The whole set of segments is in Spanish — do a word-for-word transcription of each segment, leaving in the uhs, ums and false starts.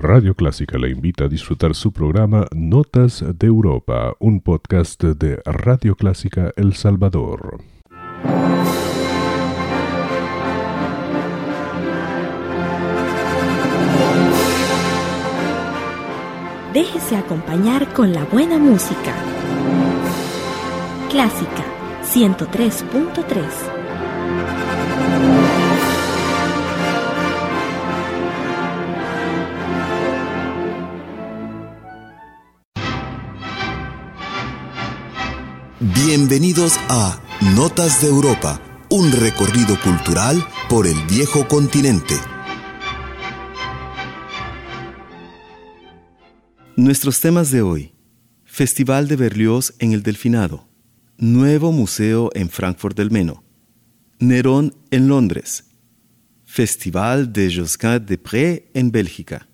Radio Clásica le invita a disfrutar su programa Notas de Europa, un podcast de Radio Clásica El Salvador. Déjese acompañar con la buena música. Clásica ciento tres punto tres. Bienvenidos a Notas de Europa, un recorrido cultural por el viejo continente. Nuestros temas de hoy: Festival de Berlioz en el Delfinado, Nuevo Museo en Frankfurt del Meno, Nerón en Londres, Festival de Josquin des Prés en Bélgica.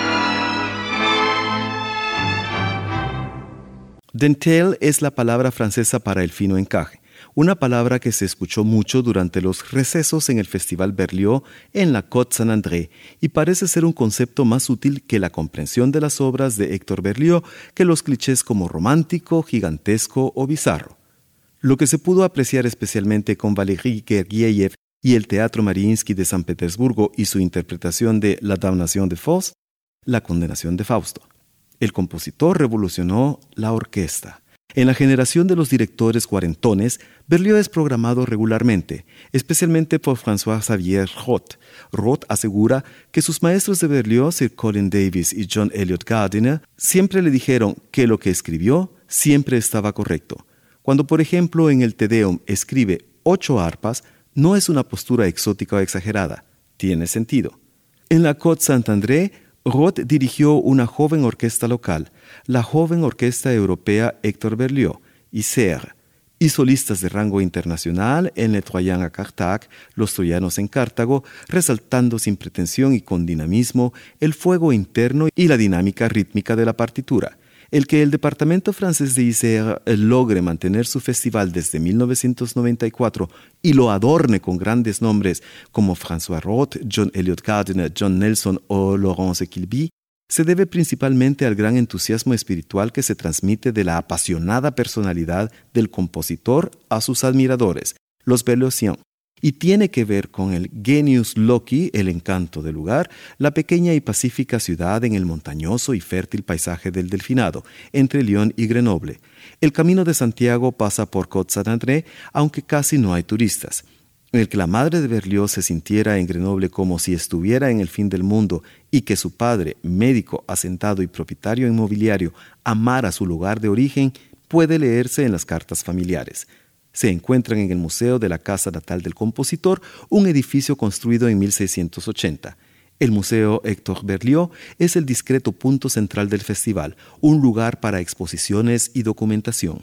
Dentelle es la palabra francesa para el fino encaje, una palabra que se escuchó mucho durante los recesos en el Festival Berlioz en la Côte Saint-André y parece ser un concepto más útil que la comprensión de las obras de Héctor Berlioz que los clichés como romántico, gigantesco o bizarro. Lo que se pudo apreciar especialmente con Valery Gergiev y el Teatro Mariinsky de San Petersburgo y su interpretación de La Damnation de Faust, La Condenación de Fausto. El compositor revolucionó la orquesta. En la generación de los directores cuarentones, Berlioz es programado regularmente, especialmente por François-Xavier Roth. Roth asegura que sus maestros de Berlioz, Sir Colin Davis y John Eliot Gardiner, siempre le dijeron que lo que escribió siempre estaba correcto. Cuando, por ejemplo, en el Te Deum escribe ocho arpas, no es una postura exótica o exagerada. Tiene sentido. En la Côte Saint-André, Roth dirigió una joven orquesta local, la Joven Orquesta Europea Héctor Berlioz, I C E R, y solistas de rango internacional en Le Troyen à Carthage, Los Troyanos en Cartago, resaltando sin pretensión y con dinamismo el fuego interno y la dinámica rítmica de la partitura. El que el departamento francés de I C E R logre mantener su festival desde mil novecientos noventa y cuatro y lo adorne con grandes nombres como François Roth, John Eliot Gardiner, John Nelson o Laurence Kilby, se debe principalmente al gran entusiasmo espiritual que se transmite de la apasionada personalidad del compositor a sus admiradores, los Berlioziens, y tiene que ver con el genius loci, el encanto del lugar, la pequeña y pacífica ciudad en el montañoso y fértil paisaje del Delfinado, entre Lyon y Grenoble. El camino de Santiago pasa por Côte Saint-André, aunque casi no hay turistas. El que la madre de Berlioz se sintiera en Grenoble como si estuviera en el fin del mundo y que su padre, médico asentado y propietario inmobiliario, amara su lugar de origen, puede leerse en las cartas familiares. Se encuentran en el Museo de la Casa Natal del Compositor, un edificio construido en mil seiscientos ochenta. El Museo Héctor Berlioz es el discreto punto central del festival, un lugar para exposiciones y documentación.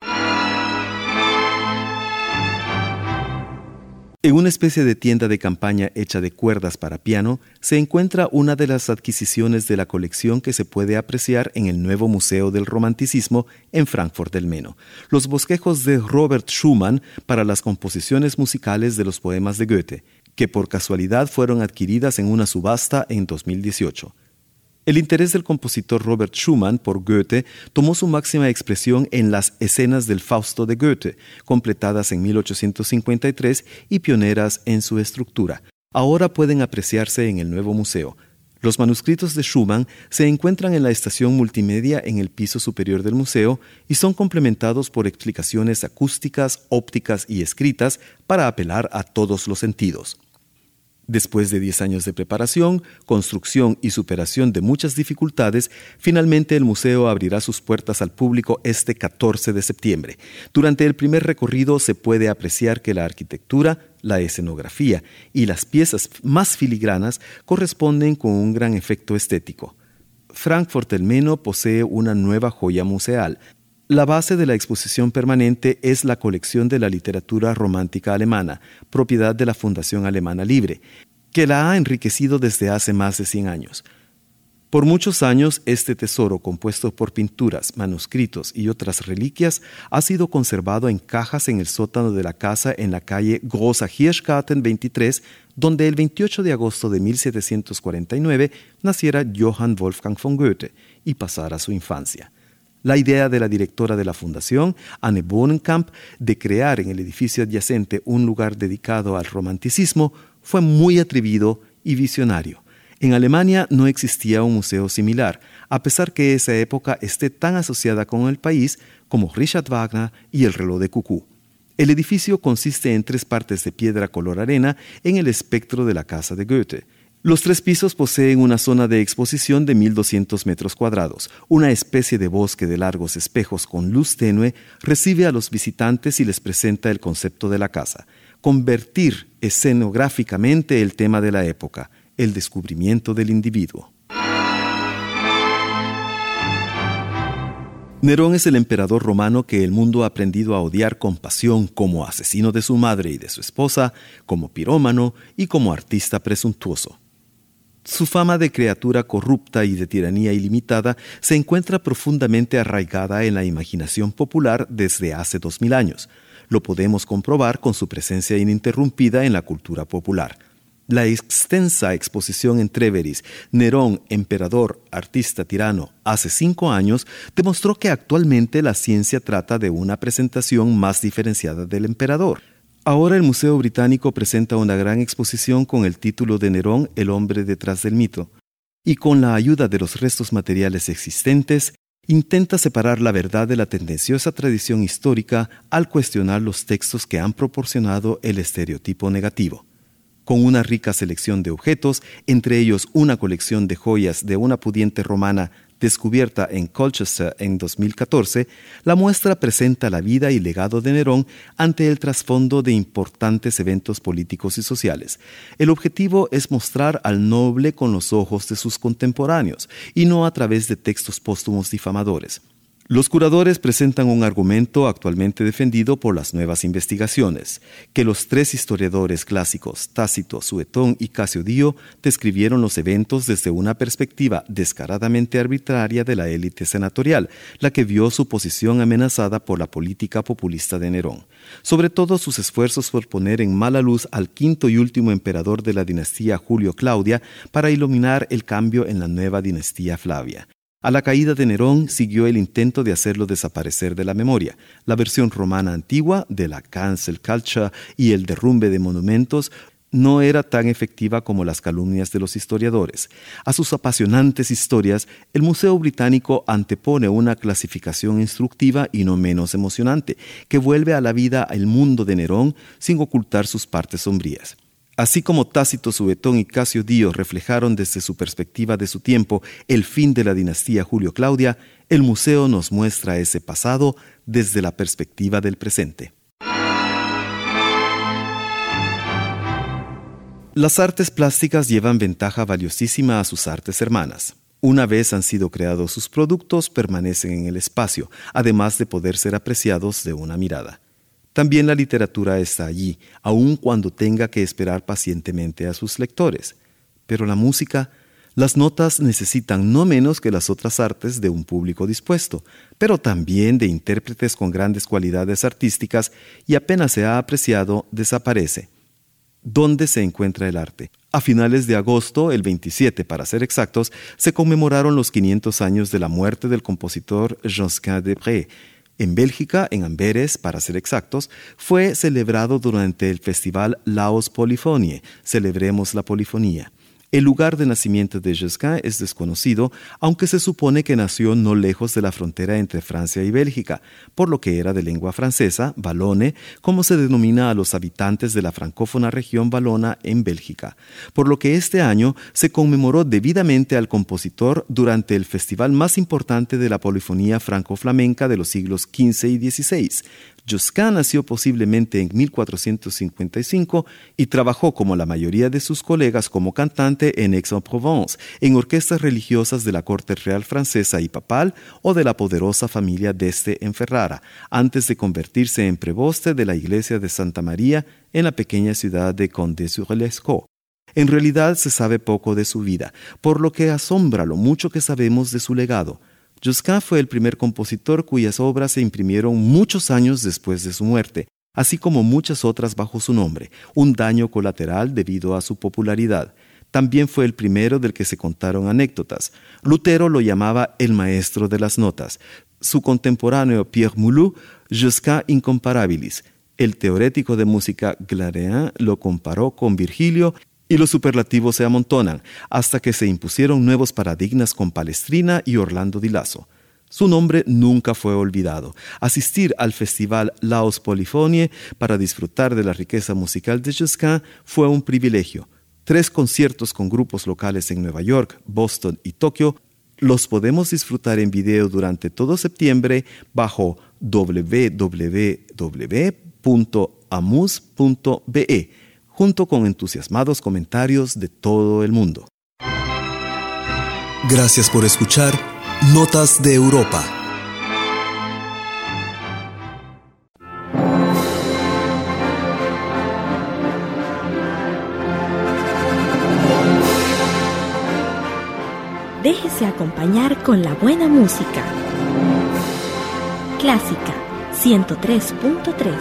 En una especie de tienda de campaña hecha de cuerdas para piano, se encuentra una de las adquisiciones de la colección que se puede apreciar en el nuevo Museo del Romanticismo en Frankfurt del Meno, los bosquejos de Robert Schumann para las composiciones musicales de los poemas de Goethe, que por casualidad fueron adquiridas en una subasta en dos mil dieciocho. El interés del compositor Robert Schumann por Goethe tomó su máxima expresión en las escenas del Fausto de Goethe, completadas en mil ochocientos cincuenta y tres y pioneras en su estructura. Ahora pueden apreciarse en el nuevo museo. Los manuscritos de Schumann se encuentran en la estación multimedia en el piso superior del museo y son complementados por explicaciones acústicas, ópticas y escritas para apelar a todos los sentidos. Después de diez años de preparación, construcción y superación de muchas dificultades, finalmente el museo abrirá sus puertas al público este catorce de septiembre. Durante el primer recorrido se puede apreciar que la arquitectura, la escenografía y las piezas más filigranas corresponden con un gran efecto estético. Frankfurt del Meno posee una nueva joya museal. La base de la exposición permanente es la colección de la literatura romántica alemana, propiedad de la Fundación Alemana Libre, que la ha enriquecido desde hace más de cien años. Por muchos años, este tesoro, compuesto por pinturas, manuscritos y otras reliquias, ha sido conservado en cajas en el sótano de la casa en la calle Großer Hirschgarten veintitrés, donde el veintiocho de agosto de mil setecientos cuarenta y nueve naciera Johann Wolfgang von Goethe y pasara su infancia. La idea de la directora de la fundación, Anne Bohnenkamp, de crear en el edificio adyacente un lugar dedicado al romanticismo fue muy atrevido y visionario. En Alemania no existía un museo similar, a pesar que esa época esté tan asociada con el país como Richard Wagner y el reloj de cucú. El edificio consiste en tres partes de piedra color arena en el espectro de la casa de Goethe. Los tres pisos poseen una zona de exposición de mil doscientos metros cuadrados. Una especie de bosque de largos espejos con luz tenue recibe a los visitantes y les presenta el concepto de la casa. Convertir escenográficamente el tema de la época, el descubrimiento del individuo. Nerón es el emperador romano que el mundo ha aprendido a odiar con pasión como asesino de su madre y de su esposa, como pirómano y como artista presuntuoso. Su fama de criatura corrupta y de tiranía ilimitada se encuentra profundamente arraigada en la imaginación popular desde hace dos mil años. Lo podemos comprobar con su presencia ininterrumpida en la cultura popular. La extensa exposición en Treveris, Nerón, emperador, artista, tirano, hace cinco años, demostró que actualmente la ciencia trata de una presentación más diferenciada del emperador. Ahora el Museo Británico presenta una gran exposición con el título de Nerón, el hombre detrás del mito, y con la ayuda de los restos materiales existentes, intenta separar la verdad de la tendenciosa tradición histórica al cuestionar los textos que han proporcionado el estereotipo negativo. Con una rica selección de objetos, entre ellos una colección de joyas de una pudiente romana descubierta en Colchester en dos mil catorce, la muestra presenta la vida y legado de Nerón ante el trasfondo de importantes eventos políticos y sociales. El objetivo es mostrar al noble con los ojos de sus contemporáneos y no a través de textos póstumos difamadores. Los curadores presentan un argumento actualmente defendido por las nuevas investigaciones, que los tres historiadores clásicos, Tácito, Suetón y Casio Dio, describieron los eventos desde una perspectiva descaradamente arbitraria de la élite senatorial, la que vio su posición amenazada por la política populista de Nerón. Sobre todo sus esfuerzos por poner en mala luz al quinto y último emperador de la dinastía Julio Claudia para iluminar el cambio en la nueva dinastía Flavia. A la caída de Nerón siguió el intento de hacerlo desaparecer de la memoria. La versión romana antigua de la cancel culture y el derrumbe de monumentos no era tan efectiva como las calumnias de los historiadores. A sus apasionantes historias, el Museo Británico antepone una clasificación instructiva y no menos emocionante, que vuelve a la vida el mundo de Nerón sin ocultar sus partes sombrías. Así como Tácito, Suetón y Casio Dio reflejaron desde su perspectiva de su tiempo el fin de la dinastía Julio-Claudia, el museo nos muestra ese pasado desde la perspectiva del presente. Las artes plásticas llevan ventaja valiosísima a sus artes hermanas. Una vez han sido creados sus productos, permanecen en el espacio, además de poder ser apreciados de una mirada. También la literatura está allí, aun cuando tenga que esperar pacientemente a sus lectores. Pero la música, las notas necesitan no menos que las otras artes de un público dispuesto, pero también de intérpretes con grandes cualidades artísticas y apenas se ha apreciado, desaparece. ¿Dónde se encuentra el arte? A finales de agosto, el veintisiete para ser exactos, se conmemoraron los quinientos años de la muerte del compositor Josquin des Prez. En Bélgica, en Amberes, para ser exactos, fue celebrado durante el festival Laos Polyphonie, Celebremos la Polifonía. El lugar de nacimiento de Josquin es desconocido, aunque se supone que nació no lejos de la frontera entre Francia y Bélgica, por lo que era de lengua francesa, valone, como se denomina a los habitantes de la francófona región valona en Bélgica, por lo que este año se conmemoró debidamente al compositor durante el festival más importante de la polifonía franco-flamenca de los siglos quince y dieciséis. Josquin nació posiblemente en mil cuatrocientos cincuenta y cinco y trabajó como la mayoría de sus colegas como cantante en Aix-en-Provence, en orquestas religiosas de la corte real francesa y papal o de la poderosa familia d'Este en Ferrara, antes de convertirse en preboste de la iglesia de Santa María en la pequeña ciudad de Condé-sur-l'Escaut. En realidad se sabe poco de su vida, por lo que asombra lo mucho que sabemos de su legado. Josquin fue el primer compositor cuyas obras se imprimieron muchos años después de su muerte, así como muchas otras bajo su nombre, un daño colateral debido a su popularidad. También fue el primero del que se contaron anécdotas. Lutero lo llamaba el maestro de las notas. Su contemporáneo Pierre Moulou, Josquin incomparabilis. El teorético de música Glarean lo comparó con Virgilio y los superlativos se amontonan, hasta que se impusieron nuevos paradigmas con Palestrina y Orlando di Lasso. Su nombre nunca fue olvidado. Asistir al festival Laos Polyphonie para disfrutar de la riqueza musical de Josquin fue un privilegio. Tres conciertos con grupos locales en Nueva York, Boston y Tokio los podemos disfrutar en video durante todo septiembre bajo doble u doble u doble u punto amus punto be, junto con entusiasmados comentarios de todo el mundo. Gracias por escuchar Notas de Europa. Déjese acompañar con la buena música. Clásica ciento tres punto tres.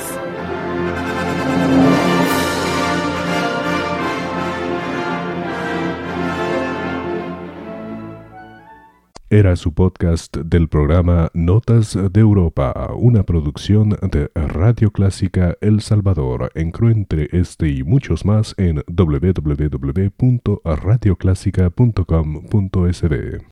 Era su podcast del programa Notas de Europa, una producción de Radio Clásica El Salvador. Encuentre este y muchos más en doble u doble u doble u punto radio clásica punto com punto es be.